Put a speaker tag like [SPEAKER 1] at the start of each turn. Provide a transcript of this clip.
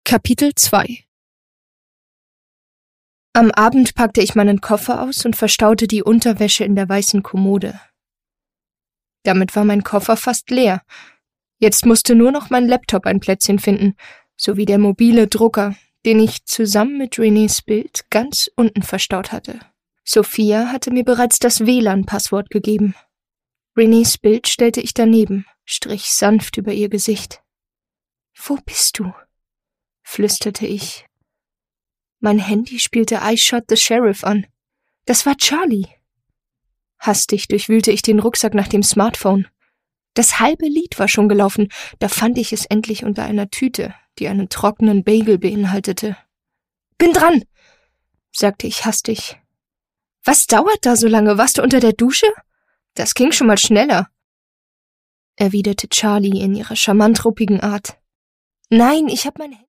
[SPEAKER 1] Kapitel 2 Am Abend packte ich meinen Koffer aus und verstaute die Unterwäsche in der weißen Kommode. Damit war mein Koffer fast leer. Jetzt musste nur noch mein Laptop ein Plätzchen finden, sowie der mobile Drucker, den ich zusammen mit Renés Bild ganz unten verstaut hatte. Sophia hatte mir bereits das WLAN-Passwort gegeben. Renés Bild stellte ich daneben, strich sanft über ihr Gesicht. »Wo bist du?« flüsterte ich. Mein Handy spielte I Shot the Sheriff an. Das war Charlie. Hastig durchwühlte ich den Rucksack nach dem Smartphone. Das halbe Lied war schon gelaufen, da fand ich es endlich unter einer Tüte, die einen trockenen Bagel beinhaltete. »Bin dran«, sagte ich hastig. »Was dauert da so lange? Warst du unter der Dusche? Das ging schon mal schneller«, erwiderte Charlie in ihrer charmant ruppigen Art. »Nein, ich hab mein Handy...«